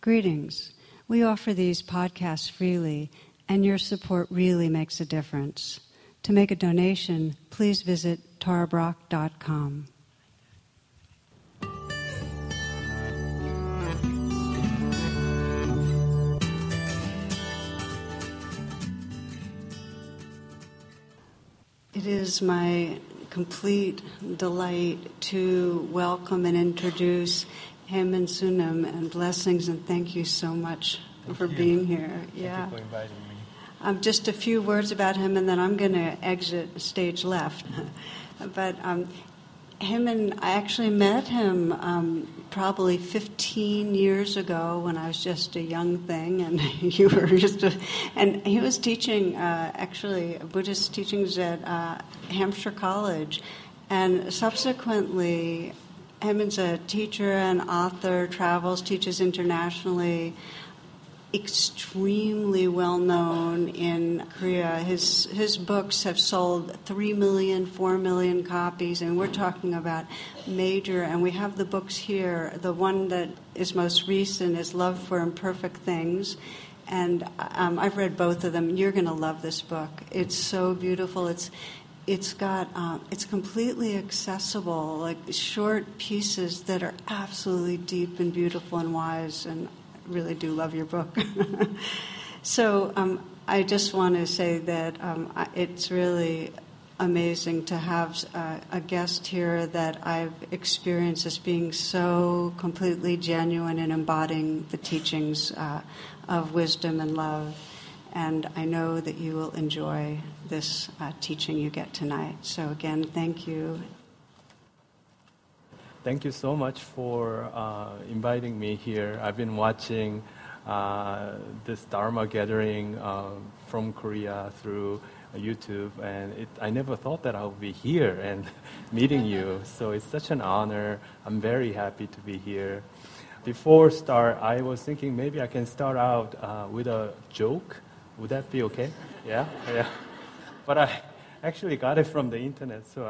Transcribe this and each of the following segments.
Greetings. We offer these podcasts freely, and your support really makes a difference. To make a donation, please visit tarabrach.com. It is my complete delight to welcome and introduce Hemin Sunim, and blessings, and thank you so much for being here. Thank you for inviting me. Just a few words about him, and then I'm going to exit stage left. But Hemin, I actually met him probably 15 years ago when I was just a young thing, and you were and he was teaching actually Buddhist teachings at Hampshire College, and subsequently. Hemin's a teacher and author, travels, teaches internationally, extremely well known in Korea. His books have sold 3 million, 4 million copies, and we're talking about major, and we have the books here. The one that is most recent is Love for Imperfect Things, and I've read both of them. You're going to love this book. It's so beautiful. It's completely accessible, like short pieces that are absolutely deep and beautiful and wise, and I really do love your book. So I just want to say that it's really amazing to have a guest here that I've experienced as being so completely genuine in embodying the teachings of wisdom and love. And I know that you will enjoy this teaching you get tonight. So again, thank you. Thank you so much for inviting me here. I've been watching this Dharma gathering from Korea through YouTube, and I never thought that I would be here and meeting you. So it's such an honor. I'm very happy to be here. Before start, I was thinking maybe I can start out with a joke. Would that be okay? Yeah? But I actually got it from the internet, so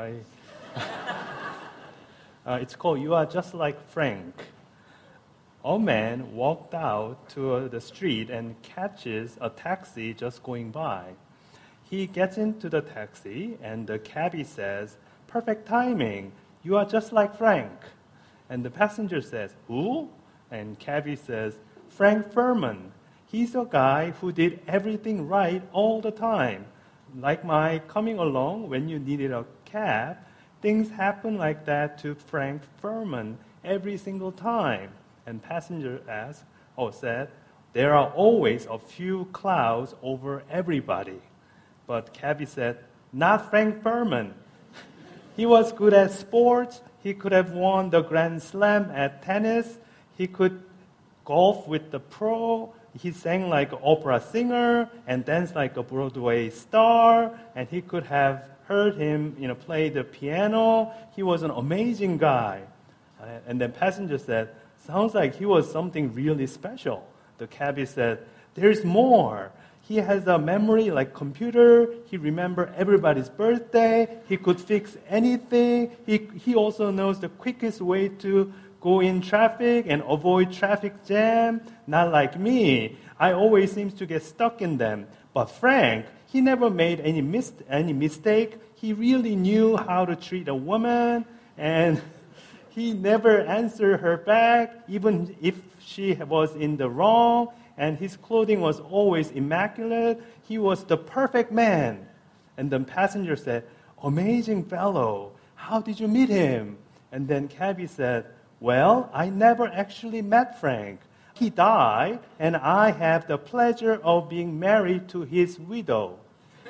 it's called You Are Just Like Frank. A man walked out to the street and catches a taxi just going by. He gets into the taxi, and the cabbie says, "Perfect timing. You are just like Frank." And the passenger says, "Who?" And cabbie says, "Frank Furman. He's a guy who did everything right all the time. Like my coming along when you needed a cab, things happen like that to Frank Furman every single time." And passenger said, "There are always a few clouds over everybody." But cabbie said, "Not Frank Furman. He was good at sports. He could have won the Grand Slam at tennis. He could golf with the pro. He sang like an opera singer and danced like a Broadway star, and he could have heard him, play the piano. He was an amazing guy." And then passenger said, "Sounds like he was something really special." The cabbie said, "There's more. He has a memory like computer. He remembers everybody's birthday. He could fix anything. He also knows the quickest way to go in traffic and avoid traffic jam. Not like me. I always seem to get stuck in them. But Frank, he never made any mistake. He really knew how to treat a woman, and he never answered her back, even if she was in the wrong, and his clothing was always immaculate. He was the perfect man." And the passenger said, "Amazing fellow. How did you meet him?" And then cabbie said, "Well, I never actually met Frank. He died, and I have the pleasure of being married to his widow."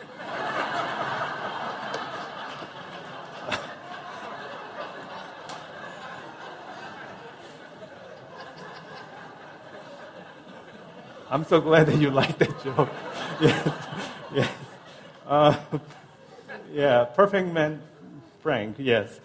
I'm so glad that you liked that joke. Yes. Perfect man, Frank, yes.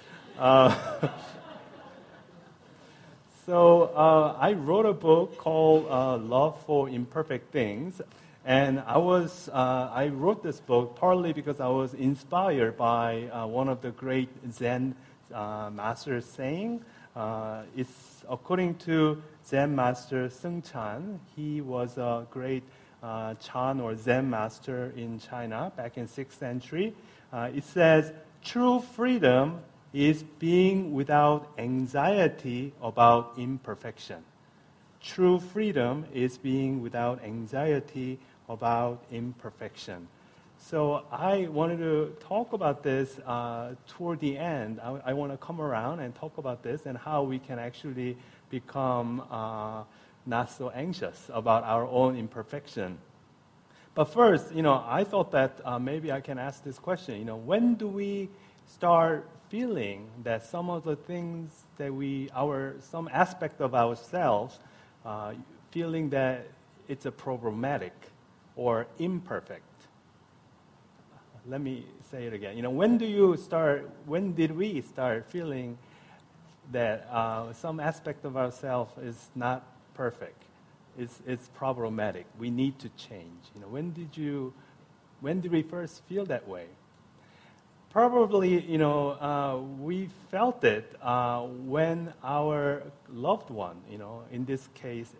So I wrote a book called Love for Imperfect Things, and I wrote this book partly because I was inspired by one of the great Zen masters saying. It's According to Zen master Sung Chan, he was a great Chan or Zen master in China back in 6th century. It says, true freedom is being without anxiety about imperfection. True freedom is being without anxiety about imperfection. So I wanted to talk about this toward the end. I want to come around and talk about this and how we can actually become not so anxious about our own imperfection. But first, I thought that maybe I can ask this question. When do we start feeling that some of the things that some aspect of ourselves, feeling that it's a problematic or imperfect? Let me say it again. When did we start feeling that some aspect of ourselves is not perfect? It's problematic. We need to change. When did we first feel that way? Probably, we felt it when our loved one, in this case,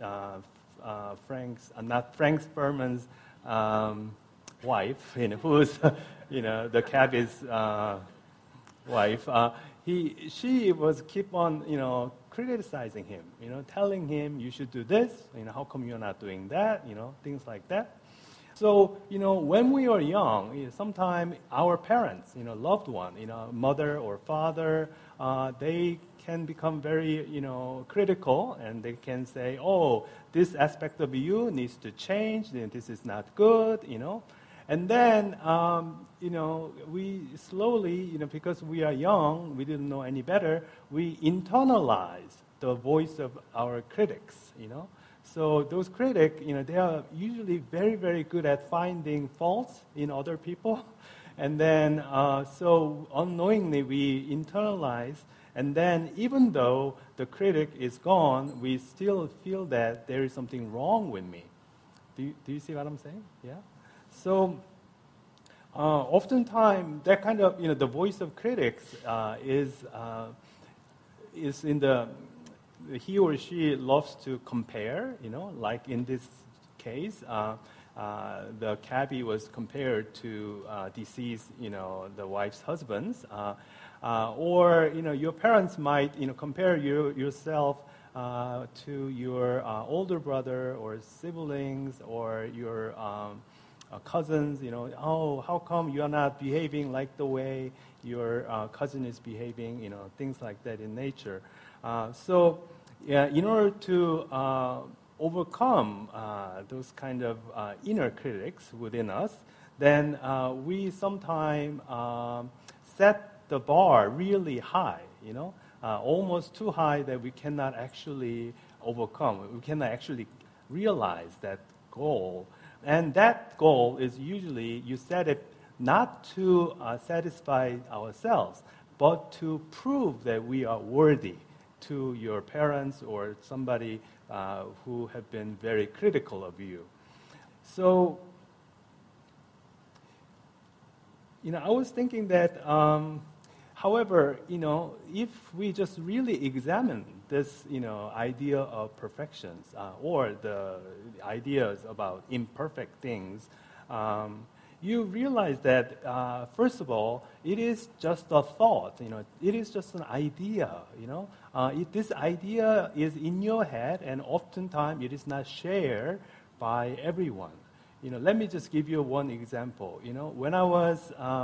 Frank Spurman's wife, who's, the cabbie's wife. She was keep on, criticizing him, telling him you should do this. How come you're not doing that? Things like that. So, when we are young, sometimes our parents, loved one, mother or father, they can become very, critical, and they can say, oh, this aspect of you needs to change, this is not good, And then, we slowly, because we are young, we didn't know any better, we internalize the voice of our critics, So those critics, they are usually very, very good at finding faults in other people. And then, so unknowingly, we internalize. And then, even though the critic is gone, we still feel that there is something wrong with me. Do you see what I'm saying? Yeah? So, oftentimes, that kind of, the voice of critics is in the... He or she loves to compare, like in this case, the cabbie was compared to deceased, the wife's husbands. Or, your parents might, compare yourself to your older brother or siblings or your cousins, oh, how come you're not behaving like the way your cousin is behaving, things like that in nature. So, in order to overcome those kind of inner critics within us, then we sometimes set the bar really high, almost too high that we cannot actually overcome. We cannot actually realize that goal. And that goal is usually you set it not to satisfy ourselves, but to prove that we are worthy to your parents or somebody who have been very critical of you. So, I was thinking that, however, if we just really examine this, idea of perfections or the ideas about imperfect things, you realize that, first of all, it is just a thought, it is just an idea, this idea is in your head, and oftentimes it is not shared by everyone. Let me just give you one example. When I was,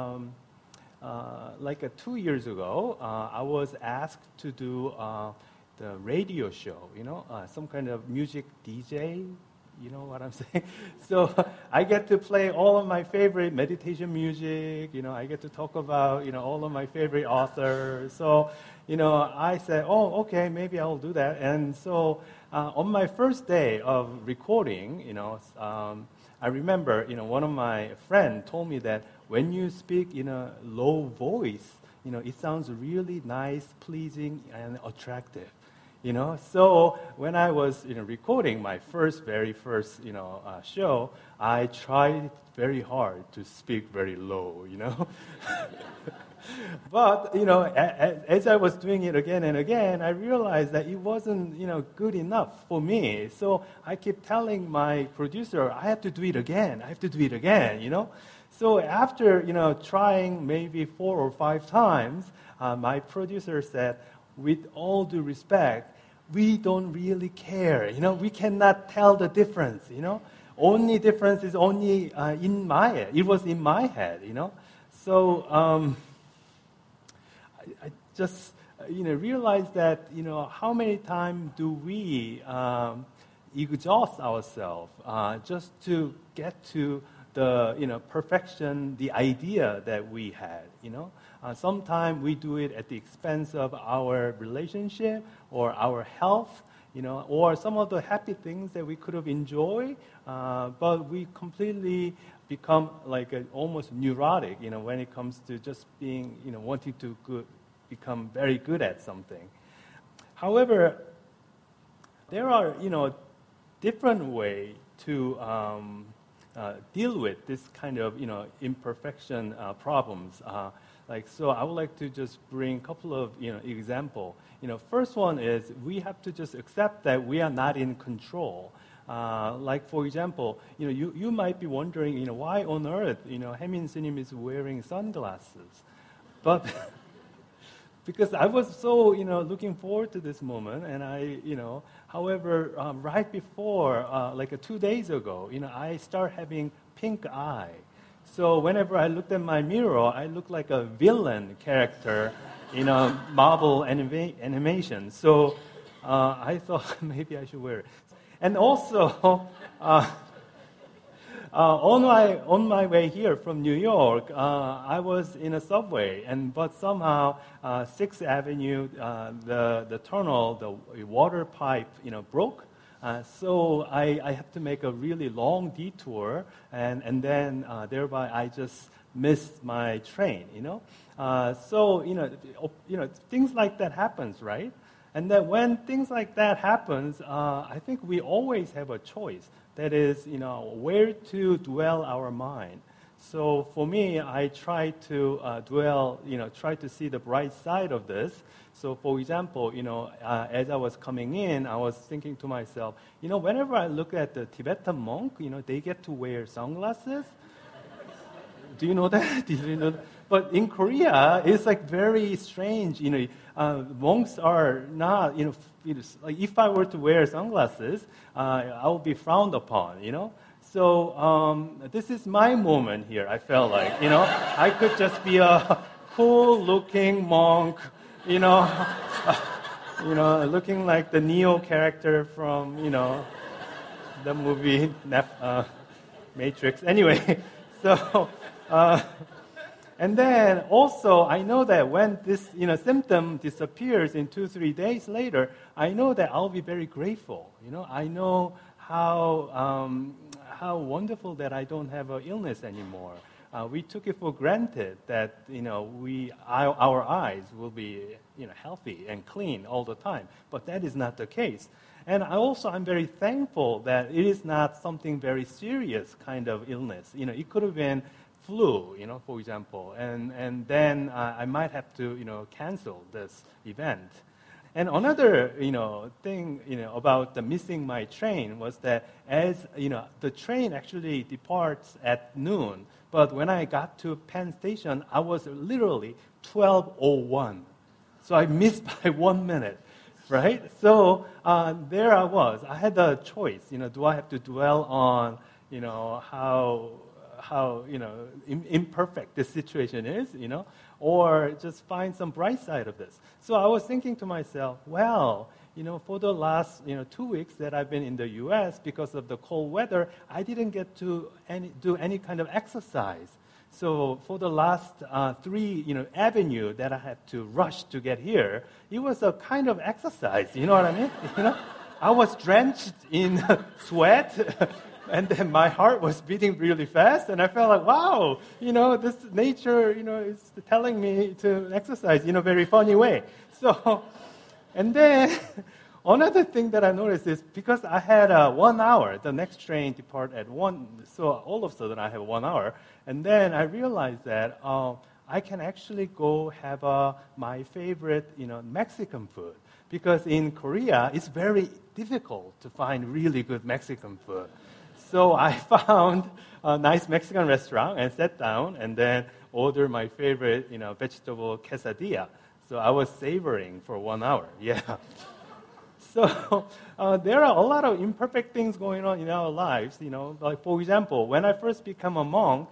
2 years ago, I was asked to do the radio show, some kind of music DJ. You know what I'm saying? So I get to play all of my favorite meditation music. I get to talk about, all of my favorite authors. So, I said, oh, okay, maybe I'll do that. And so on my first day of recording, I remember, one of my friends told me that when you speak in a low voice, it sounds really nice, pleasing, and attractive. So when I was recording my very first show, I tried very hard to speak very low. But, as I was doing it again and again, I realized that it wasn't, good enough for me. So I keep telling my producer, I have to do it again. I have to do it again, So after, trying maybe 4 or 5 times, my producer said, with all due respect, we don't really care. We cannot tell the difference, Only difference is only in my head. It was in my head, So I just, realized that, how many times do we exhaust ourselves just to get to the, perfection, the idea that we had, Sometimes we do it at the expense of our relationship or our health, or some of the happy things that we could have enjoyed, but we completely become like almost neurotic, when it comes to just being, wanting to become very good at something. However, there are, different way to deal with this kind of, imperfection problems. So I would like to just bring a couple of, example. First one is we have to just accept that we are not in control. For example, you might be wondering, why on earth, Haemin S님 is wearing sunglasses. But because I was so, looking forward to this moment, and however, right before, 2 days ago, I start having pink eye. So whenever I looked at my mirror, I looked like a villain character in a Marvel animation. So I thought maybe I should wear it. And also, on my way here from New York, I was in a subway, but somehow 6th Avenue, the tunnel, the water pipe, broke. So I have to make a really long detour, and then thereby I just missed my train. So things like that happens, right? And then when things like that happens, I think we always have a choice. That is, where to dwell our mind. So for me, I try to try to see the bright side of this. So for example, as I was coming in, I was thinking to myself, whenever I look at the Tibetan monk, they get to wear sunglasses. Do you know that? Did you know that? But in Korea, it's very strange. Monks are not, if I were to wear sunglasses, I would be frowned upon, So this is my moment here, I felt like, I could just be a cool-looking monk, looking like the Neo character from, the movie Matrix. Anyway, so... and then also, I know that when this symptom disappears in 2-3 days later, I know that I'll be very grateful. I know how wonderful that I don't have an illness anymore. We took it for granted that our eyes will be healthy and clean all the time, but that is not the case. And I'm very thankful that it is not something very serious kind of illness. It could have been flu, for example, and then I might have to, cancel this event. And another, thing, about the missing my train was that as, the train actually departs at noon, but when I got to Penn Station, I was literally 12:01. So I missed by 1 minute, right? So there I was. I had a choice, do I have to dwell on, how imperfect this situation is, or just find some bright side of this. So I was thinking to myself, well, for the last 2 weeks that I've been in the U.S. because of the cold weather, I didn't get to do any kind of exercise. So for the last 3 avenue that I had to rush to get here, it was a kind of exercise. You know what I mean? I was drenched in sweat. And then my heart was beating really fast, and I felt like, wow, this nature, is telling me to exercise in a very funny way. So, and then another thing that I noticed is because I had 1 hour, the next train depart at 1, so all of a sudden I have 1 hour, and then I realized that I can actually go have my favorite, Mexican food. Because in Korea, it's very difficult to find really good Mexican food. So I found a nice Mexican restaurant and sat down and then ordered my favorite, vegetable quesadilla. So I was savoring for 1 hour. Yeah. So there are a lot of imperfect things going on in our lives. Like for example, when I first became a monk,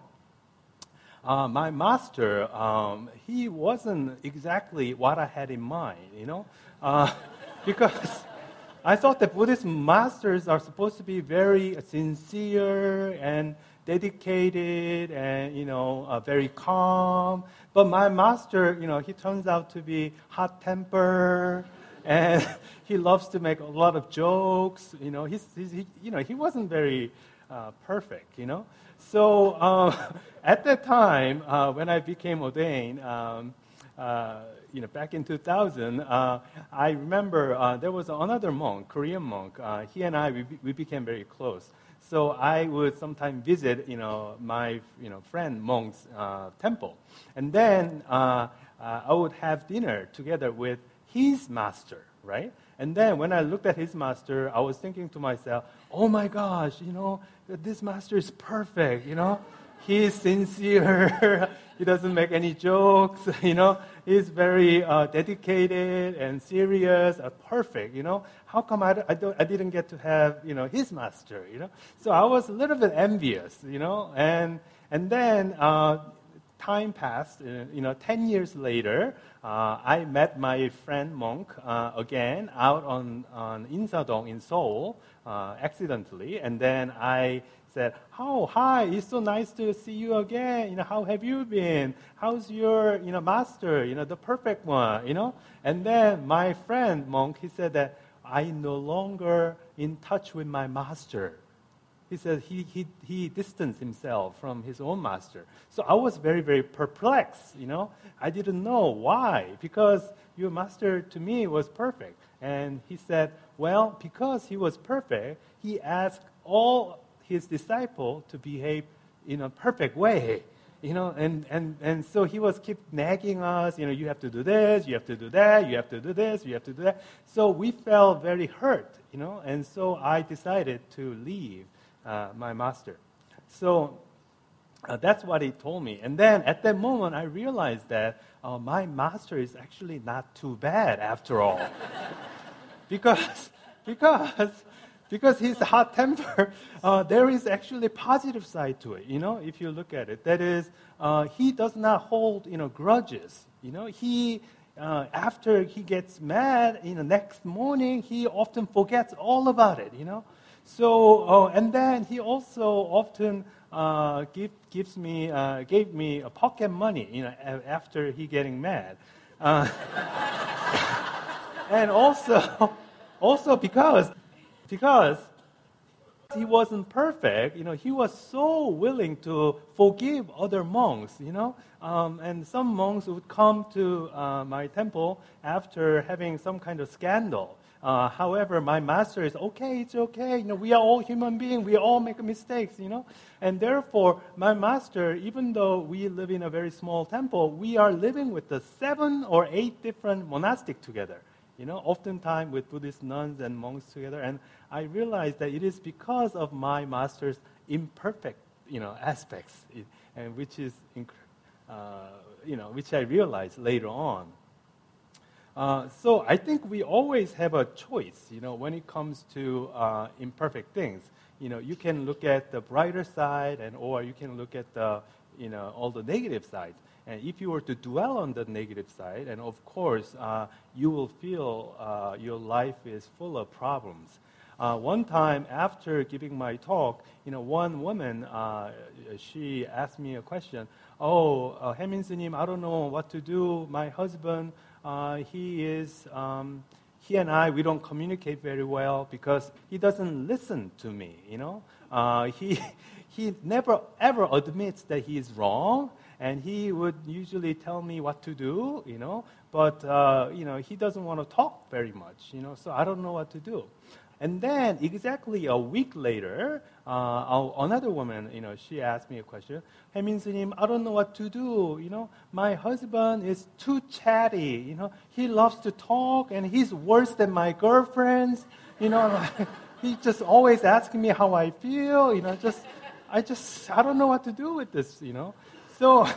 my master, he wasn't exactly what I had in mind. Because I thought that Buddhist masters are supposed to be very sincere and dedicated and, very calm. But my master, he turns out to be hot-tempered and he loves to make a lot of jokes. He wasn't very perfect, So at that time, when I became ordained, back in 2000, I remember there was another monk, Korean monk. He and I, we became very close. So I would sometimes visit, my, friend monk's temple. And then I would have dinner together with his master, right? And then when I looked at his master, I was thinking to myself, oh my gosh, this master is perfect, He's sincere. He doesn't make any jokes. He's very dedicated and serious, perfect. How come I didn't get to have his master? So I was a little bit envious. And then time passed. 10 years later, I met my friend monk again out on Insadong in Seoul accidentally, and then I said, "Oh, hi! It's so nice to see you again. How have you been? How's your, master? The perfect one. And then my friend monk, he said that I'm no longer in touch with my master. He said he distanced himself from his own master. So I was very, very perplexed. I didn't know why, because your master to me was perfect. And he said, well, because he was perfect, he asked all his disciple to behave in a perfect way, and so he was keep nagging us, you have to do this, you have to do that, you have to do this, you have to do that. So we felt very hurt, and so I decided to leave my master. So that's what he told me. And then at that moment, I realized that my master is actually not too bad after all. because he's hot temper, there is actually a positive side to it, if you look at it. That is, he does not hold, grudges. He, after he gets mad, next morning, he often forgets all about it, So, and then he also often gave me a pocket money, after he getting mad. And also because he wasn't perfect, he was so willing to forgive other monks, and some monks would come to my temple after having some kind of scandal. However, my master is, okay, it's okay, we are all human beings, we all make mistakes, and therefore, my master, even though we live in a very small temple, we are living with the 7 or 8 different monastic together. Oftentimes with Buddhist nuns and monks together. And I realized that it is because of my master's imperfect, aspects, and which is, which I realized later on. So I think we always have a choice, when it comes to imperfect things. You can look at the brighter side, or you can look at the, all the negative sides. And if you were to dwell on the negative side, and of course, you will feel your life is full of problems. One time, after giving my talk, one woman, she asked me a question. Haemin S님, I don't know what to do. My husband, he and I, we don't communicate very well because he doesn't listen to me, He never ever admits that he is wrong. And he would usually tell me what to do, but, he doesn't want to talk very much, so I don't know what to do. And then exactly a week later, another woman, she asked me a question. Hey, Min-Soo님, I don't know what to do. My husband is too chatty. He loves to talk, and he's worse than my girlfriends. He's just always asking me how I feel. I don't know what to do with this. So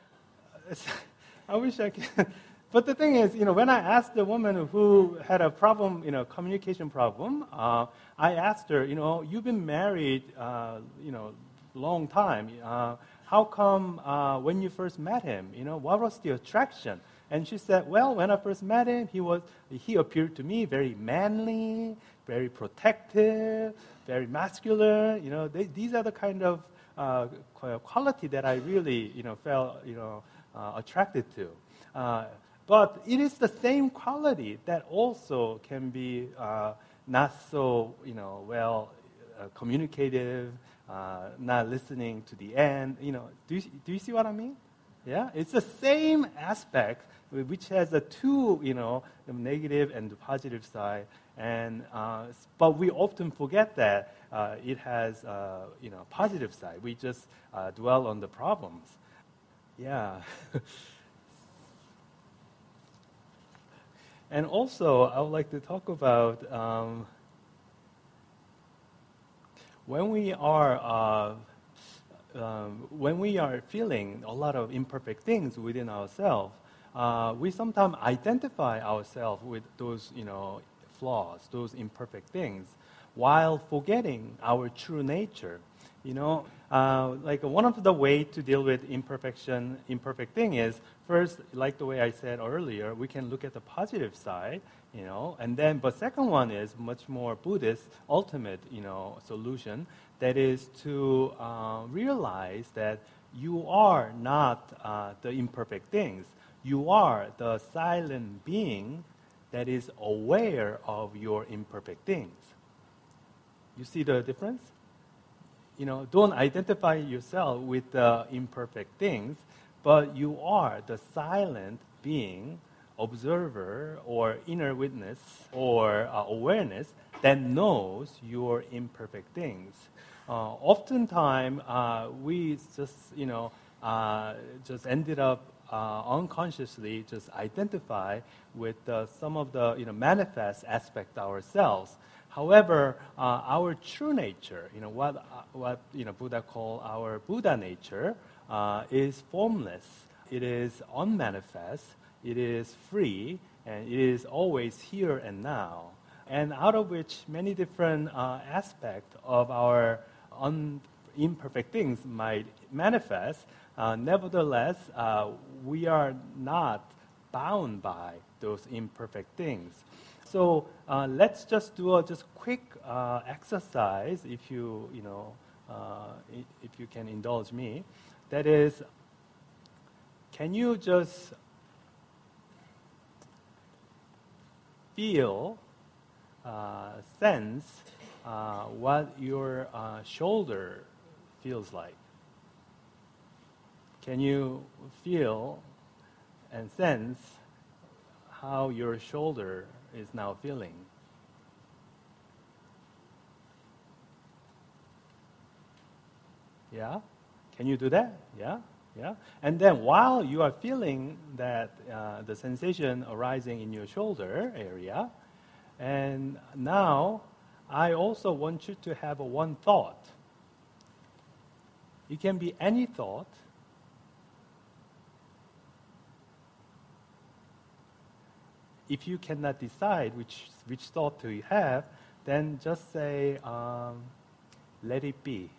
I wish I could. But the thing is, when I asked the woman who had a problem, communication problem, I asked her, you've been married, long time. How come when you first met him, what was the attraction? And she said, well, when I first met him, he appeared to me very manly, very protective, very masculine. These are the kind of quality that I really, felt, attracted to. But it is the same quality that also can be not so, well communicative, not listening to the end. Do you see what I mean? Yeah, it's the same aspect which has the two, the negative and the positive side. And but we often forget that it has, positive side. We just dwell on the problems. Yeah. And also, I would like to talk about when we are feeling a lot of imperfect things within ourselves. We sometimes identify ourselves with those, flaws, those imperfect things, while forgetting our true nature. Like one of the ways to deal with imperfect thing is, first, like the way I said earlier, we can look at the positive side, and then, but second one is much more Buddhist, ultimate, solution, that is to realize that you are not the imperfect things. You are the silent being that is aware of your imperfect things. You see the difference? Don't identify yourself with the imperfect things, but you are the silent being, observer, or inner witness, or awareness that knows your imperfect things. Oftentimes, we just ended up unconsciously just identify with some of the manifest aspect ourselves. However, our true nature, what Buddha called our Buddha nature, is formless. It is unmanifest. It is free, and it is always here and now. And out of which many different aspects of our imperfect things might manifest. Nevertheless, we are not bound by those imperfect things. So let's just do a quick exercise, if you can indulge me. That is, can you just feel, sense what your shoulder feels like? Can you feel and sense how your shoulder is now feeling? Yeah? Can you do that? Yeah? Yeah? And then while you are feeling that, the sensation arising in your shoulder area, and now I also want you to have one thought. It can be any thought. If you cannot decide which thought do you have, then just say, let it be.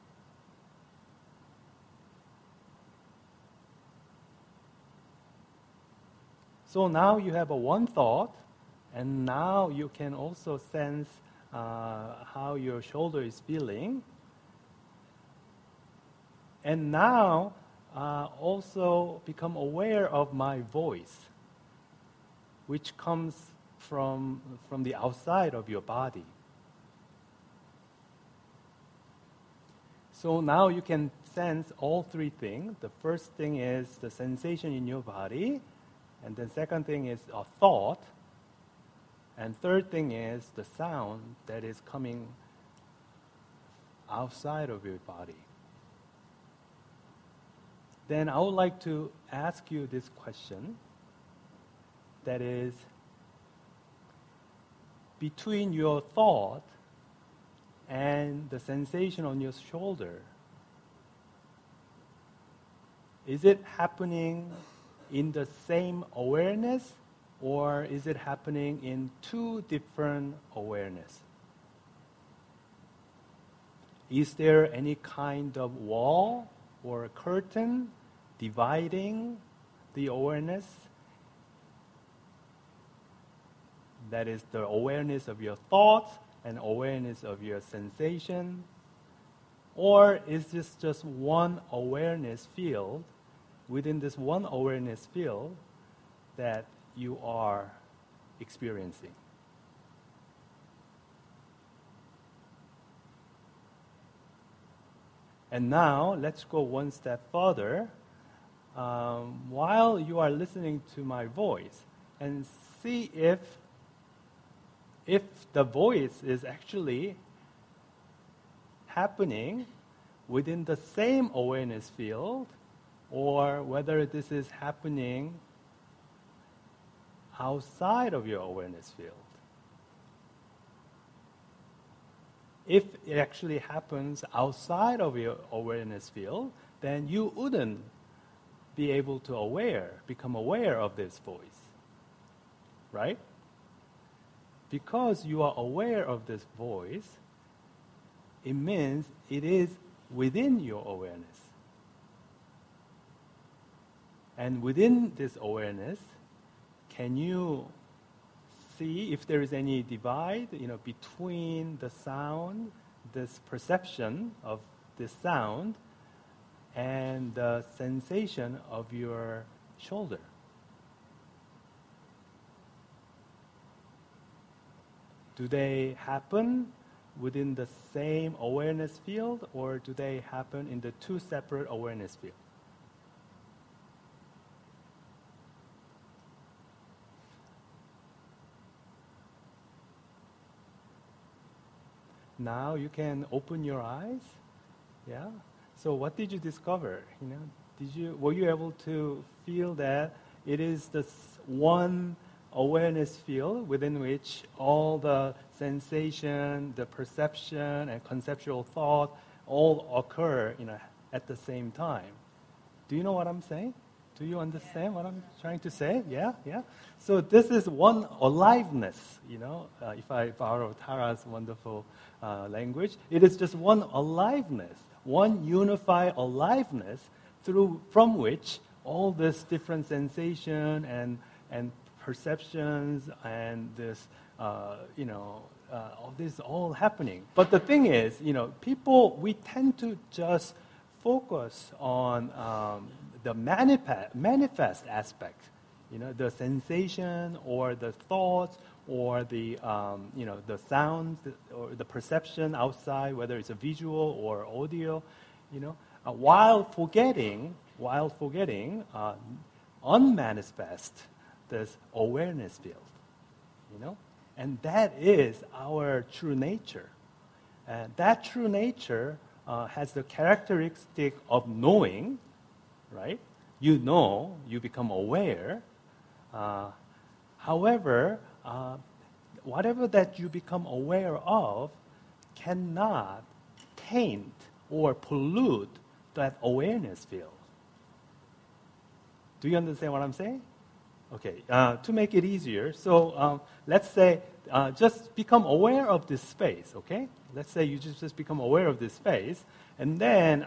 So now you have one thought, and now you can also sense how your shoulder is feeling. And now also become aware of my voice, which comes from the outside of your body. So now you can sense all three things. The first thing is the sensation in your body, and the second thing is a thought, And third thing is the sound that is coming outside of your body. Then I would like to ask you this question, that is, between your thought and the sensation on your shoulder, is it happening in the same awareness, or is it happening in two different awareness? Is there any kind of wall or a curtain dividing the awareness? That is the awareness of your thoughts and awareness of your sensation? Or is this just one awareness field? Within this one awareness field that you are experiencing. And now, let's go one step further. While you are listening to my voice, and see if the voice is actually happening within the same awareness field, or whether this is happening outside of your awareness field. If it actually happens outside of your awareness field, then you wouldn't be able to become aware of this voice. Right? Because you are aware of this voice, it means it is within your awareness. And within this awareness, can you see if there is any divide, between the sound, this perception of this sound, and the sensation of your shoulder? Do they happen within the same awareness field, or do they happen in the two separate awareness fields? Now you can open your eyes. Yeah. So what did you discover? Were you able to feel that it is this one awareness field within which all the sensation, the perception, and conceptual thought all occur, at the same time? Do you know what I'm saying? Do you understand what I'm trying to say? Yeah. So this is one aliveness, if I borrow Tara's wonderful language. It is just one aliveness, one unified aliveness from which all this different sensation and perceptions and this, all this all happening. But the thing is, people, we tend to just focus on the manifest aspect, the sensation or the thoughts or the the sounds or the perception outside, whether it's a visual or audio, while forgetting unmanifest this awareness field, and that is our true nature, and that true nature has the characteristic of knowing. Right? You become aware. However, whatever that you become aware of cannot taint or pollute that awareness field. Do you understand what I'm saying? Okay, to make it easier, so let's say just become aware of this space, okay? Let's say you just become aware of this space, and then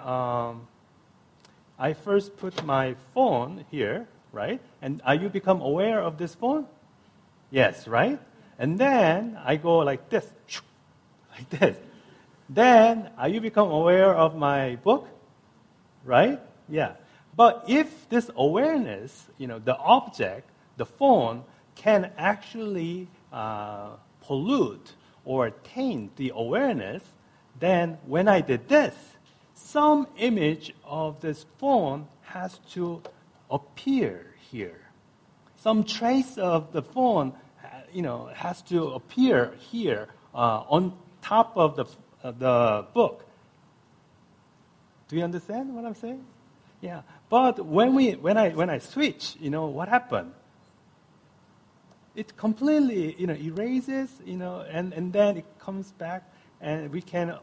I first put my phone here, right? And you become aware of this phone? Yes, right? And then I go like this, like this. Then you become aware of my book? Right? Yeah. But if this awareness, the object, the phone, can actually pollute or taint the awareness, then when I did this, some image of this phone has to appear here. Some trace of the phone, has to appear here on top of the book. Do you understand what I'm saying? Yeah. But when I switch, what happened? It completely, erases, and then it comes back, and we can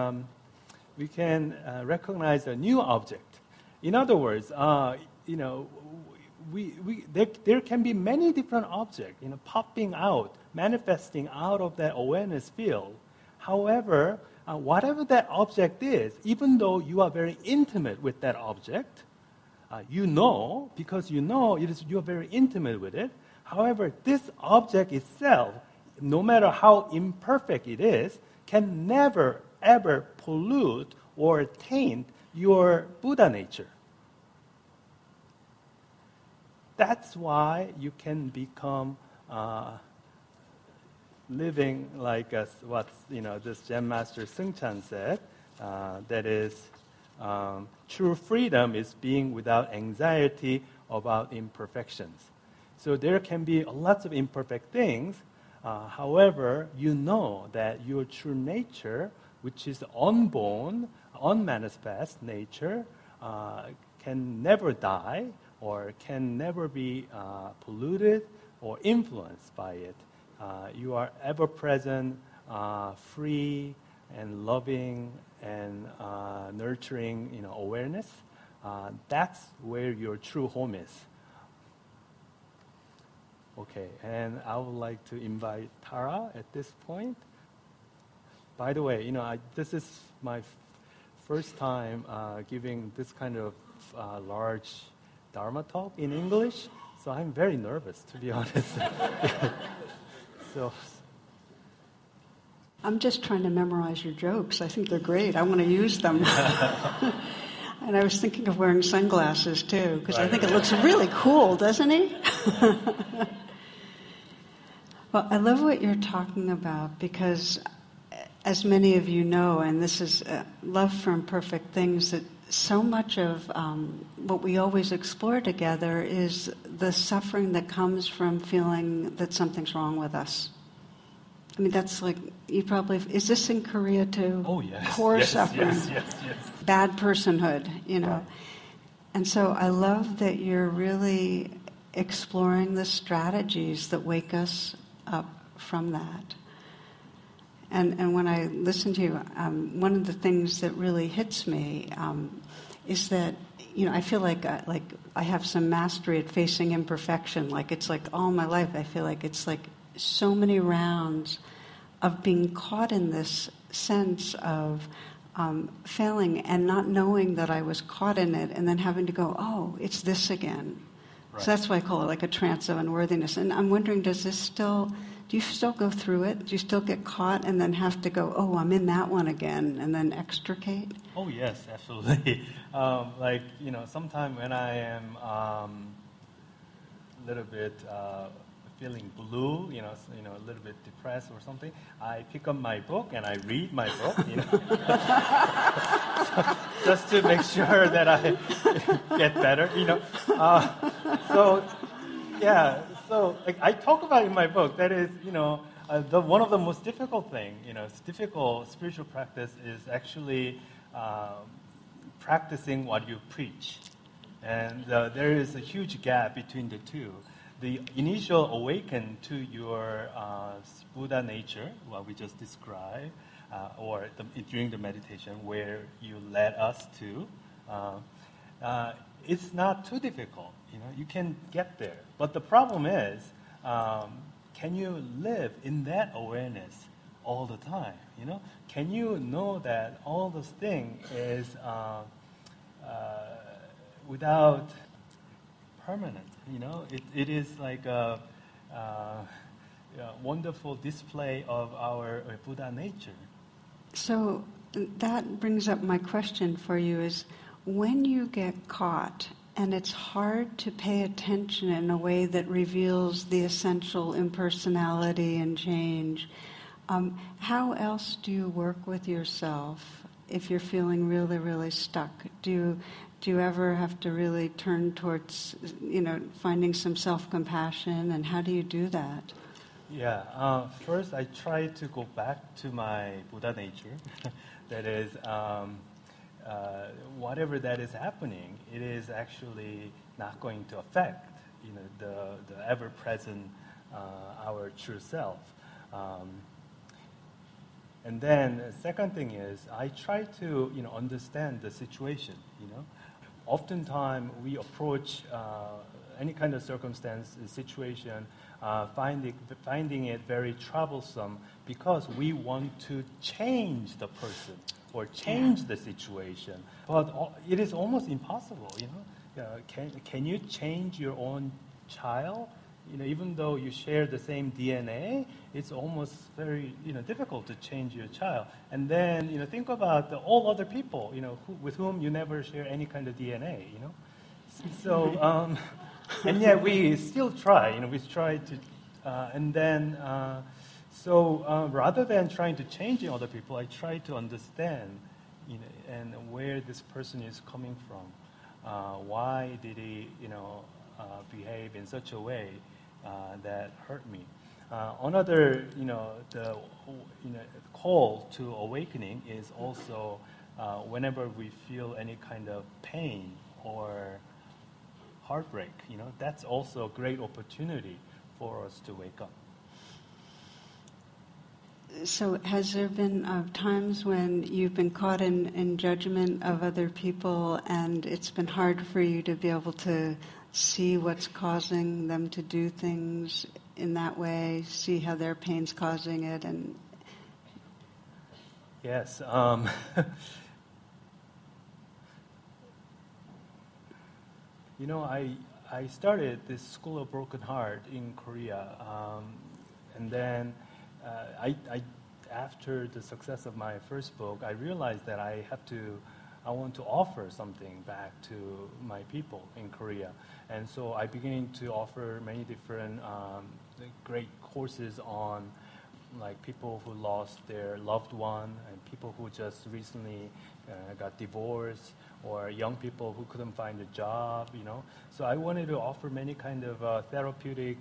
recognize a new object. In other words, there can be many different objects, popping out, manifesting out of that awareness field. However, whatever that object is, even though you are very intimate with that object, because you are very intimate with it. However, this object itself, no matter how imperfect it is, can never, ever pollute or taint your Buddha nature. That's why you can become living like what this Zen Master Seung-chan said. That is, true freedom is being without anxiety about imperfections. So there can be lots of imperfect things. However, you know that your true nature, which is unborn, unmanifest nature, can never die or can never be polluted or influenced by it. You are ever present, free and loving and nurturing, awareness. That's where your true home is. Okay, and I would like to invite Tara at this point. By the way, this is my first time giving this kind of large Dharma talk in English, so I'm very nervous, to be honest. So, I'm just trying to memorize your jokes. I think they're great. I want to use them. And I was thinking of wearing sunglasses, too, because I think it looks really cool, doesn't he? Well, I love what you're talking about because, as many of you know, and this is love for imperfect things, that so much of what we always explore together is the suffering that comes from feeling that something's wrong with us. I mean, that's like, is this in Korea too? Oh, yes. Core yes, suffering. Yes. Bad personhood, Right. And so I love that you're really exploring the strategies that wake us up from that. And when I listen to you, one of the things that really hits me is that, I feel like I have some mastery at facing imperfection. Like it's like all my life, I feel like it's like so many rounds of being caught in this sense of failing and not knowing that I was caught in it and then having to go, oh, it's this again. Right. So that's why I call it like a trance of unworthiness. And I'm wondering, do you still go through it? Do you still get caught and then have to go, oh, I'm in that one again, and then extricate? Oh, yes, absolutely. Sometime when I am a little bit feeling blue, a little bit depressed or something, I pick up my book and I read my book, just to make sure that I get better, So I talk about in my book that is, one of the most difficult thing, difficult spiritual practice is actually practicing what you preach. And there is a huge gap between the two. The initial awaken to your Buddha nature, what we just described, or during the meditation where you led us to, it's not too difficult. You can get there. But the problem is, can you live in that awareness all the time? Can you know that all those things is without permanent? It is like a wonderful display of our Buddha nature. So that brings up my question for you is, when you get caught and it's hard to pay attention in a way that reveals the essential impersonality and change, how else do you work with yourself if you're feeling really, really stuck? Do you ever have to really turn towards, finding some self-compassion, and how do you do that? First I try to go back to my Buddha nature. That is, whatever that is happening, it is actually not going to affect, the ever-present, our true self. And then the second thing is, I try to, understand the situation, Oftentimes we approach any kind of circumstance, situation, finding it very troublesome because we want to change the person or change the situation. But it is almost impossible, Can you change your own child? Even though you share the same DNA, it's almost very, difficult to change your child. And then, think about all other people, with whom you never share any kind of DNA, So, and yet we still try, we try to, and then, rather than trying to change other people, I try to understand, and where this person is coming from. Why did he, behave in such a way that hurt me? Another, the call to awakening is also whenever we feel any kind of pain or heartbreak. That's also a great opportunity for us to wake up. So has there been times when you've been caught in judgment of other people and it's been hard for you to be able to see what's causing them to do things in that way, see how their pain's causing it? And yes. I started this School of Broken Heart in Korea, and then after the success of my first book, I realized that I want to offer something back to my people in Korea. And so I began to offer many different great courses on like people who lost their loved one and people who just recently got divorced, or young people who couldn't find a job, So I wanted to offer many kind of therapeutic,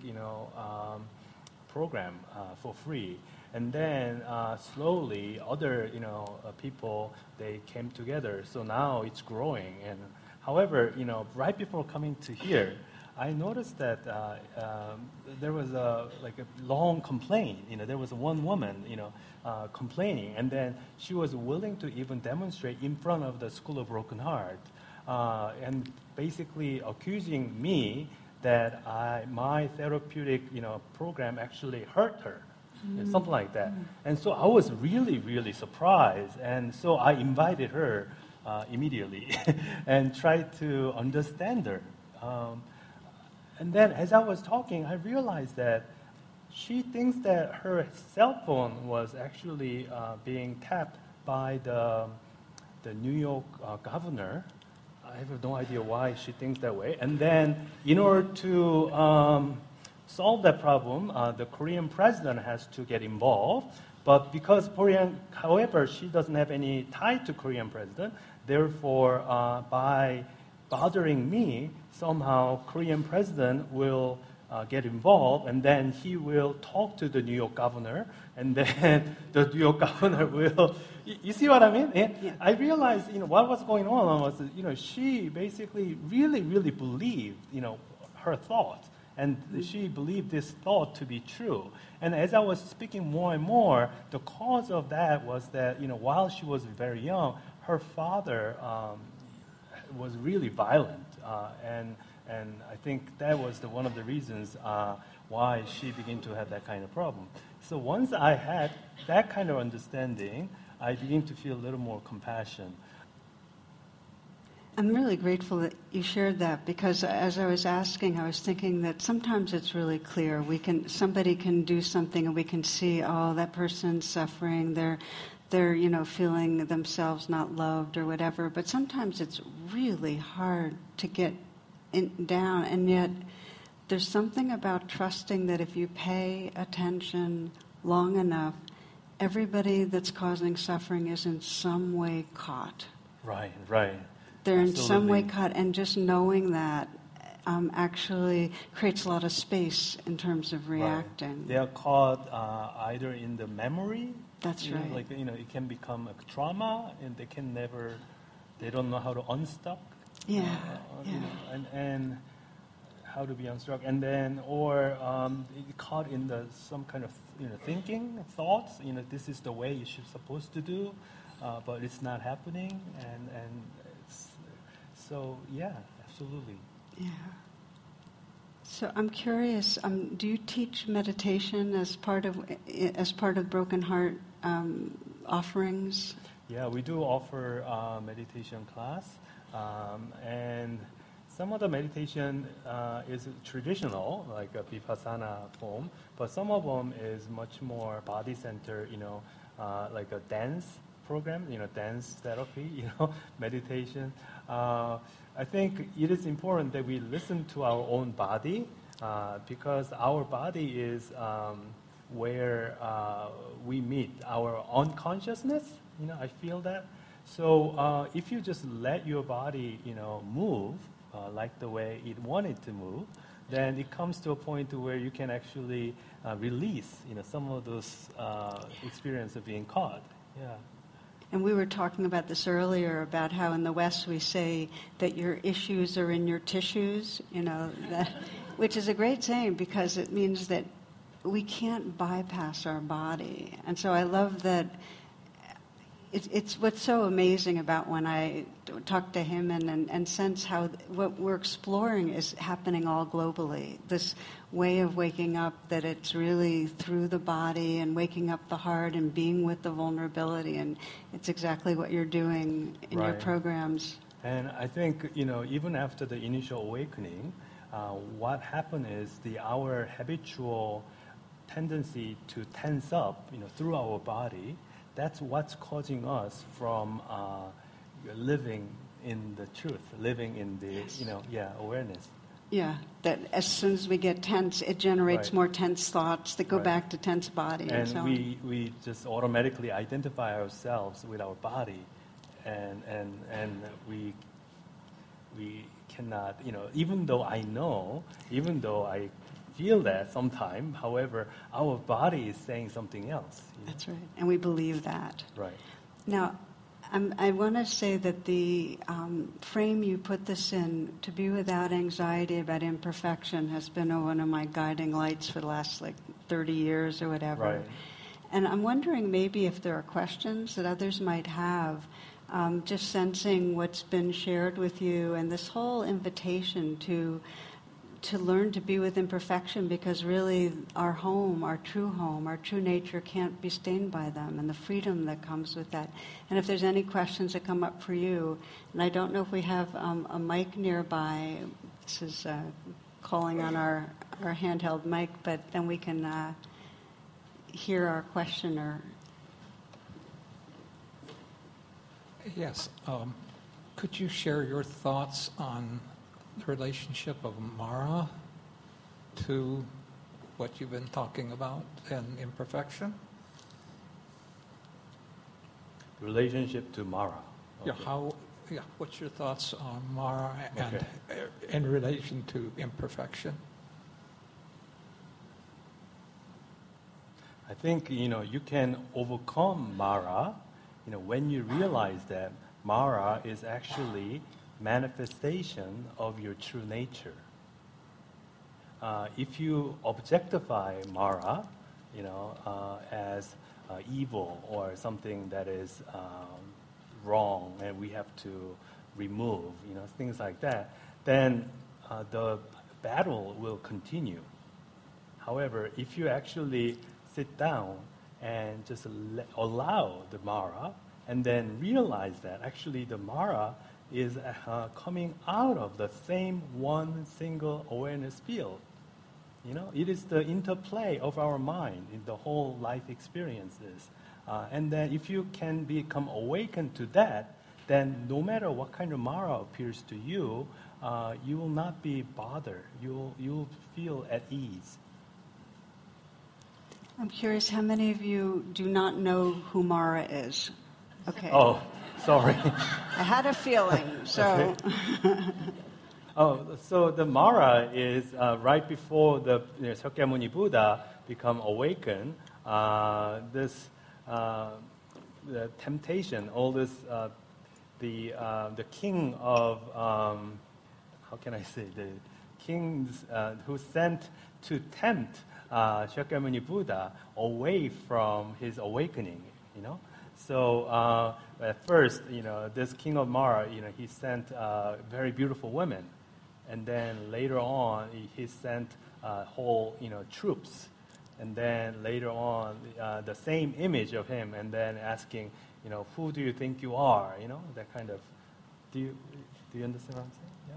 program for free. And then slowly, other people, they came together. So now it's growing. And however, right before coming to here, I noticed that there was a long complaint. There was one woman, complaining, and then she was willing to even demonstrate in front of the School of Broken Heart, and basically accusing me that my therapeutic, program actually hurt her. Something like that. And so I was really, really surprised. And so I invited her immediately and tried to understand her. And then as I was talking, I realized that she thinks that her cell phone was actually being tapped by the New York governor. I have no idea why she thinks that way. And then in order to solve that problem, the Korean president has to get involved. But because however, she doesn't have any tie to Korean president, therefore, by bothering me, somehow Korean president will get involved, and then he will talk to the New York governor, and then the New York governor will. You see what I mean? Yeah. I realized, what was going on was, she basically really, really believed, her thoughts. And she believed this thought to be true. And as I was speaking more and more, the cause of that was that, while she was very young, her father was really violent. And I think that was one of the reasons why she began to have that kind of problem. So once I had that kind of understanding, I began to feel a little more compassion. I'm really grateful that you shared that, because as I was asking, I was thinking that sometimes it's really clear. Somebody can do something and we can see, that person's suffering, they're feeling themselves not loved or whatever. But sometimes it's really hard to get down, and yet there's something about trusting that if you pay attention long enough, everybody that's causing suffering is in some way caught. Right. They're Absolutely. in some way caught, and just knowing that actually creates a lot of space in terms of reacting. Right. They are caught either in the memory. That's right. Like, it can become a trauma, and they don't know how to unstuck. Yeah. And how to be unstuck, and then or caught in some kind of thinking thoughts. This is the way you should supposed to do, but it's not happening, and so yeah, absolutely. Yeah. So I'm curious. Do you teach meditation as part of Broken Heart offerings? Yeah, we do offer meditation class, and some of the meditation is traditional, like a vipassana form, but some of them is much more body center, like a dance program, dance therapy, meditation. I think it is important that we listen to our own body because our body is where we meet our unconsciousness. I feel that. So if you just let your body, move like the way it wanted to move, then it comes to a point to where you can actually release, some of those experience of being caught. Yeah. And we were talking about this earlier, about how in the West we say that your issues are in your tissues, which is a great saying because it means that we can't bypass our body. And so I love that. It's what's so amazing about when I talk to him and sense how what we're exploring is happening all globally. This way of waking up, that it's really through the body and waking up the heart and being with the vulnerability. And it's exactly what you're doing in your programs. And I think, even after the initial awakening, what happened is our habitual tendency to tense up, through our body. That's what's causing us from living in the truth, living in the, awareness. Yeah, that as soon as we get tense, it generates more tense thoughts that go back to tense body. And so we just automatically identify ourselves with our body, and we cannot, even though I feel that sometimes, however, our body is saying something else. That's right, and we believe that. Right. Now, I want to say that the frame you put this in, to be without anxiety about imperfection, has been one of my guiding lights for the last 30 years or whatever. Right. And I'm wondering maybe if there are questions that others might have, just sensing what's been shared with you and this whole invitation to learn to be with imperfection, because really our true nature can't be stained by them, and the freedom that comes with that. And if there's any questions that come up for you, and I don't know if we have a mic nearby, this is calling on our handheld mic, but then we can hear our questioner. Yes. Could you share your thoughts on the relationship of Mara to what you've been talking about and imperfection? Relationship to Mara. Okay. What's your thoughts on Mara and in relation to imperfection? I think, you can overcome Mara, when you realize that Mara is actually manifestation of your true nature. If you objectify Mara, as evil or something that is wrong and we have to remove, things like that, then the battle will continue. However, if you actually sit down and just allow the Mara, and then realize that actually the Mara is coming out of the same one single awareness field. It is the interplay of our mind in the whole life experiences. And then if you can become awakened to that, then no matter what kind of Mara appears to you, you will not be bothered. You'll feel at ease. I'm curious, how many of you do not know who Mara is? Okay. Oh, sorry. I had a feeling, so. So the Mara is right before the Shakyamuni Buddha become awakened. The temptation, all this, the king of how can I say, the kings who sent to tempt Shakyamuni Buddha away from his awakening, So at first, this king of Mara, he sent very beautiful women, and then later on he sent whole, troops, and then later on the same image of him, and then asking, who do you think you are? That kind of. Do you understand what I'm saying? Yeah.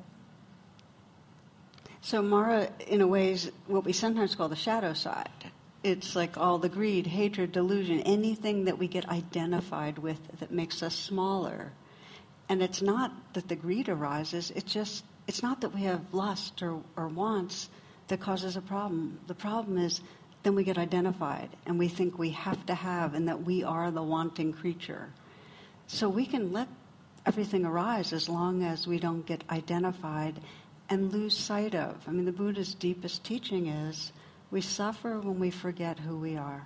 So Mara, in a way, is what we sometimes call the shadow side. It's like all the greed, hatred, delusion, anything that we get identified with that makes us smaller. And it's not that the greed arises, it's not that we have lust or wants that causes a problem. The problem is then we get identified and we think we have to have and that we are the wanting creature. So we can let everything arise as long as we don't get identified and lose sight of. I mean, the Buddha's deepest teaching is we suffer when we forget who we are.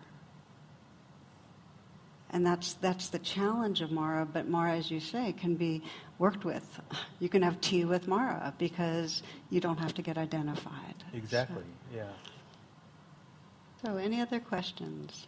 And that's the challenge of Mara, but Mara, as you say, can be worked with. You can have tea with Mara because you don't have to get identified. Exactly, yeah. So any other questions?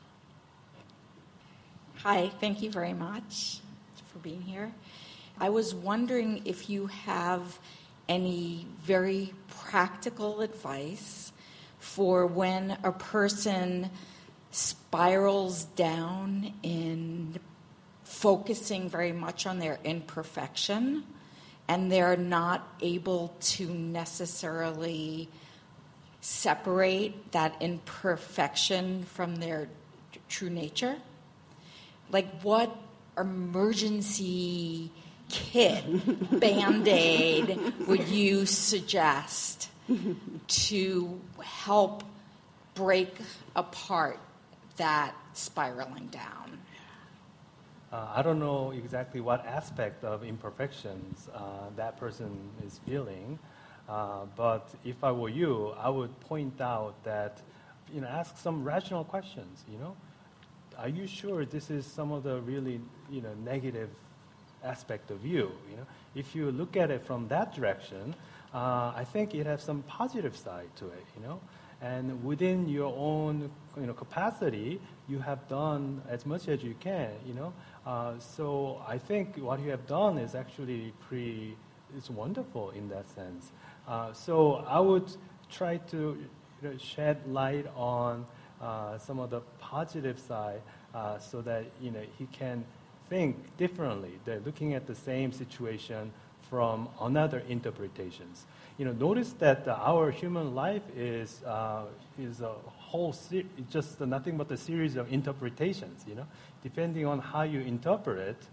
Hi, thank you very much for being here. I was wondering if you have any very practical advice for when a person spirals down in focusing very much on their imperfection and they're not able to necessarily separate that imperfection from their true nature. Like, what emergency kit, Band-Aid would you suggest to help break apart that spiraling down? I don't know exactly what aspect of imperfections that person is feeling, but if I were you, I would point out that, ask some rational questions, Are you sure this is some of the really, negative aspect of you? If you look at it from that direction, I think it has some positive side to it, And within your own, capacity, you have done as much as you can, So I think what you have done is actually it's wonderful in that sense. So I would try to shed light on some of the positive side so that, he can think differently. They're looking at the same situation from another interpretations. Notice that our human life is a whole just nothing but a series of interpretations. Depending on how you interpret it,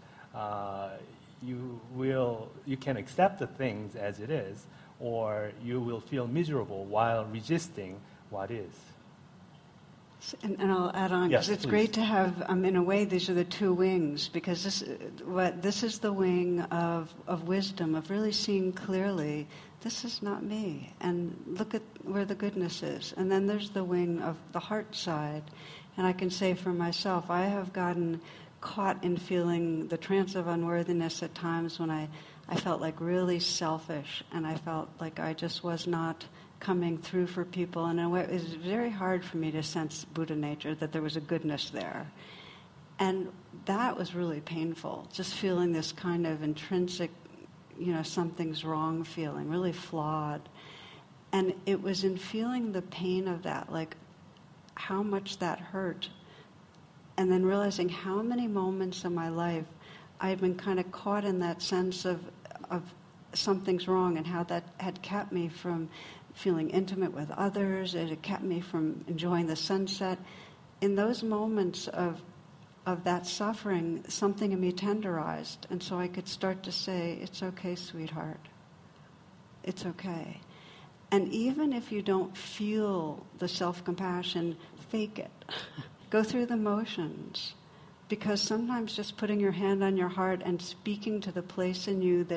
you can accept the things as it is, or you will feel miserable while resisting what is. And I'll add on, because it's great to have, in a way, these are the two wings, because this is the wing of wisdom, of really seeing clearly, this is not me, and look at where the goodness is. And then there's the wing of the heart side, and I can say for myself, I have gotten caught in feeling the trance of unworthiness at times when I felt like really selfish, and I felt like I just was not coming through for people, and in a way, it was very hard for me to sense Buddha nature, that there was a goodness there. And that was really painful, just feeling this kind of intrinsic, something's wrong feeling, really flawed. And it was in feeling the pain of that, like how much that hurt, and then realizing how many moments in my life I had been kind of caught in that sense of something's wrong, and how that had kept me from feeling intimate with others. It had kept me from enjoying the sunset. In those moments of that suffering, something in me tenderized, and so I could start to say, it's okay, sweetheart. It's okay. And even if you don't feel the self-compassion, fake it. Go through the motions. Because sometimes just putting your hand on your heart and speaking to the place in you that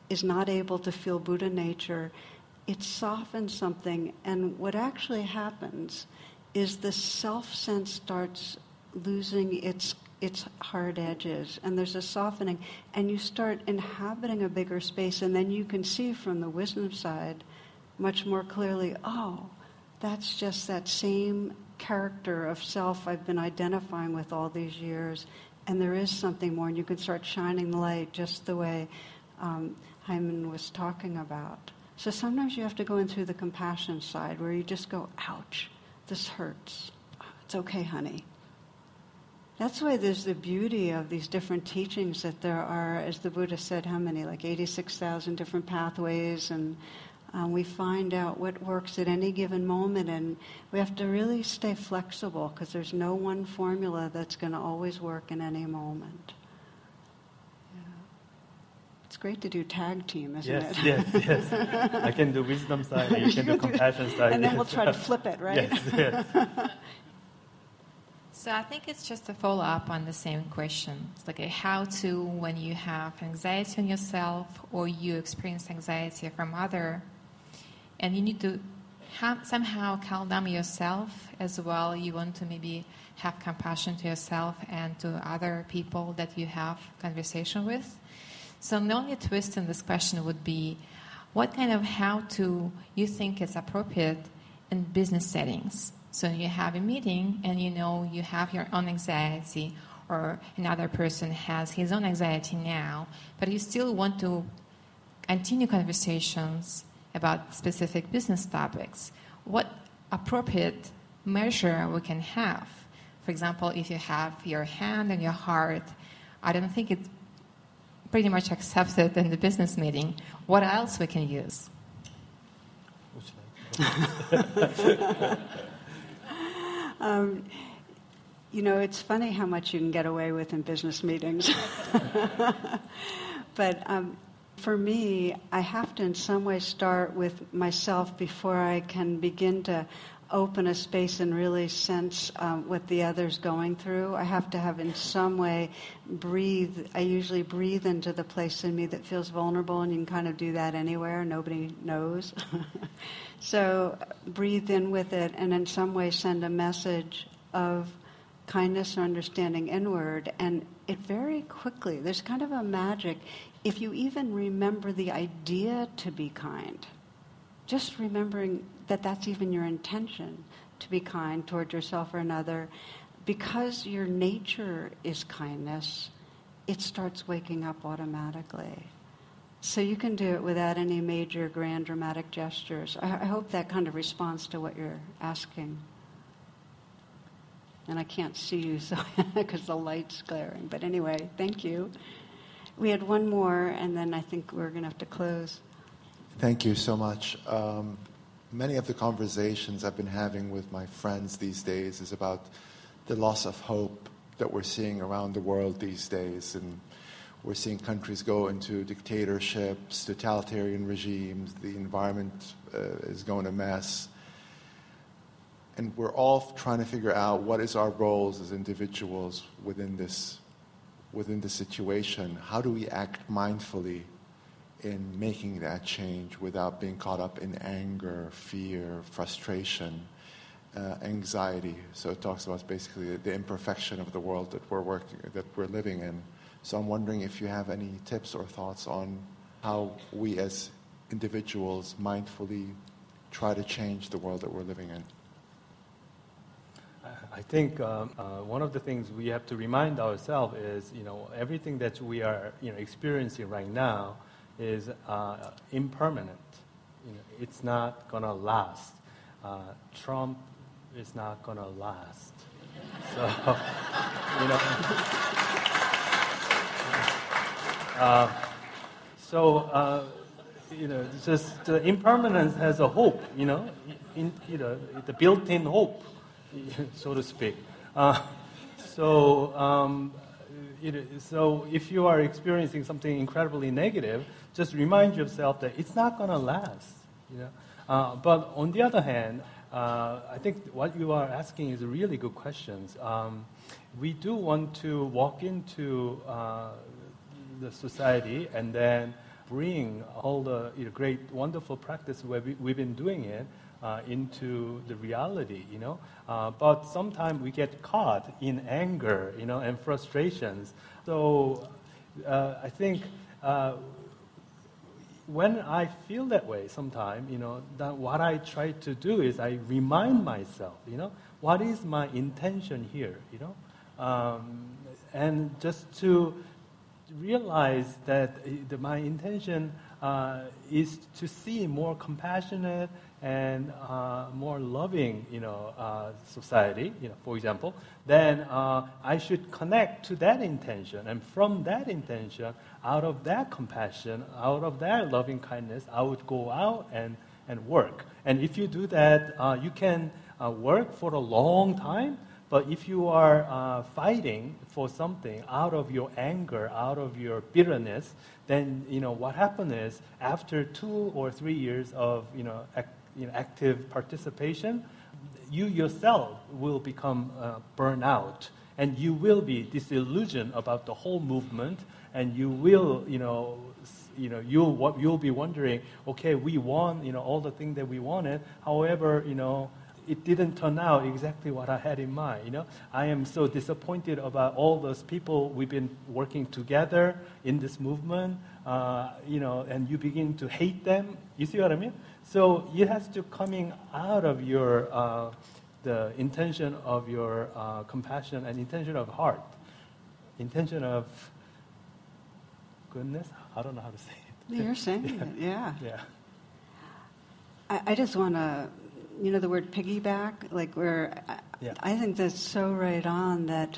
is not able to feel Buddha nature, it softens something, and what actually happens is the self-sense starts losing its hard edges, and there's a softening, and you start inhabiting a bigger space, and then you can see from the wisdom side much more clearly, oh, that's just that same character of self I've been identifying with all these years, and there is something more, and you can start shining the light just the way Hyman was talking about. So sometimes you have to go in through the compassion side where you just go, ouch, this hurts. It's okay, honey. That's why there's the beauty of these different teachings, that there are, as the Buddha said, how many, like 86,000 different pathways, and we find out what works at any given moment, and we have to really stay flexible because there's no one formula that's going to always work in any moment. Yeah. It's great to do tag team, isn't it? Yes. I can do wisdom side, you can do compassion side. And then we'll try to flip it, right? Yes. So I think it's just a follow-up on the same question. It's like how to, when you have anxiety on yourself or you experience anxiety from other, and you need to somehow calm down yourself as well. You want to maybe have compassion to yourself and to other people that you have conversation with. So the only twist in this question would be, what kind of how-to you think is appropriate in business settings? So you have a meeting and you know you have your own anxiety, or another person has his own anxiety now, but you still want to continue conversations about specific business topics. What appropriate measure we can have? For example, if you have your hand and your heart, I don't think it's pretty much accepted in the business meeting. What else we can use? It's funny how much you can get away with in business meetings. But for me, I have to in some way start with myself before I can begin to open a space and really sense what the other's going through. I have to have in some way breathe. I usually breathe into the place in me that feels vulnerable, and you can kind of do that anywhere. Nobody knows. So breathe in with it and in some way send a message of kindness or understanding inward. And it very quickly, there's kind of a magic. If you even remember the idea to be kind, just remembering that that's even your intention, to be kind toward yourself or another, because your nature is kindness, it starts waking up automatically. So you can do it without any major grand dramatic gestures. I hope that kind of responds to what you're asking. And I can't see you so because the light's glaring. But anyway, thank you. We had one more, and then I think we're going to have to close. Thank you so much. Many of the conversations I've been having with my friends these days is about the loss of hope that we're seeing around the world these days. And we're seeing countries go into dictatorships, totalitarian regimes. The environment is going a mess. And we're all trying to figure out what is our roles as individuals within this situation. How do we act mindfully in making that change without being caught up in anger, fear, frustration, anxiety? So it talks about basically the imperfection of the world that we're living in. So I'm wondering if you have any tips or thoughts on how we as individuals mindfully try to change the world that we're living in. I think one of the things we have to remind ourselves is, everything that we are, experiencing right now is impermanent. It's not gonna last. Trump is not gonna last. So, just the impermanence has a hope. The built-in hope, so to speak. So if you are experiencing something incredibly negative, just remind yourself that it's not going to last. But on the other hand, I think what you are asking is a really good question. We do want to walk into the society and then bring all the great, wonderful practice where we've been doing it into the reality, But sometimes we get caught in anger, and frustrations. So I think when I feel that way sometimes, that what I try to do is I remind myself, what is my intention here, and just to realize that my intention is to see more compassionate and more loving, society, for example, then I should connect to that intention. And from that intention, out of that compassion, out of that loving kindness, I would go out and work. And if you do that, you can work for a long time. But if you are fighting for something out of your anger, out of your bitterness, then what happens is after 2 or 3 years of active participation, you yourself will become burned out, and you will be disillusioned about the whole movement, and you will you'll be wondering, okay, we won all the things that we wanted, however it didn't turn out exactly what I had in mind. I am so disappointed about all those people we've been working together in this movement, and you begin to hate them. You see what I mean? So it has to coming out of your the intention of your compassion and intention of heart, intention of goodness. I don't know how to say it. You're saying it, yeah. Yeah. I just want to. The word piggyback, I think that's so right on that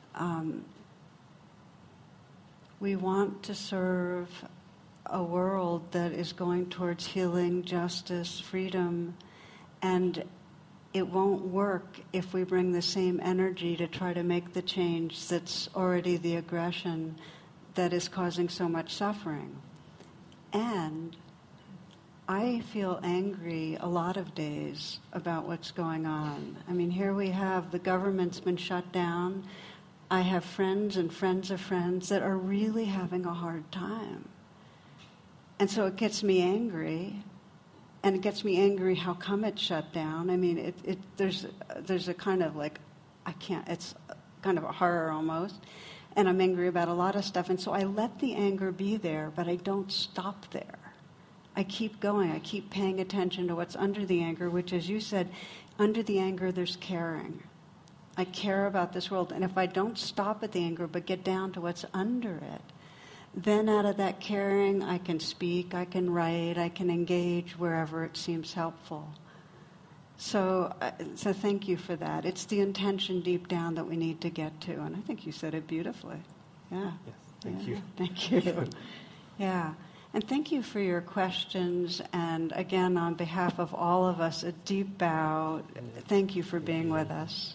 we want to serve a world that is going towards healing, justice, freedom, and it won't work if we bring the same energy to try to make the change that's already the aggression that is causing so much suffering. And I feel angry a lot of days about what's going on. I mean, here we have the government's been shut down. I have friends and friends of friends that are really having a hard time. And so it gets me angry. And it gets me angry how come it's shut down. I mean, there's a kind of it's kind of a horror almost. And I'm angry about a lot of stuff. And so I let the anger be there, but I don't stop there. I keep going. I keep paying attention to what's under the anger, which, as you said, under the anger there's caring. I care about this world. And if I don't stop at the anger but get down to what's under it, then out of that caring I can speak, I can write, I can engage wherever it seems helpful. So thank you for that. It's the intention deep down that we need to get to. And I think you said it beautifully. Yeah. Yes. Thank you. Thank you. Yeah. And thank you for your questions. And again, on behalf of all of us, a deep bow. Thank you for being with us.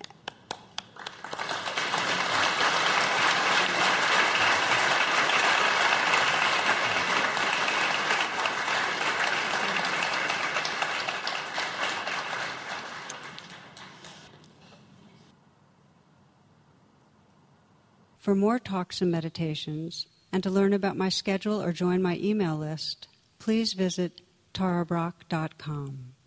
For more talks and meditations, and to learn about my schedule or join my email list, please visit tarabrach.com.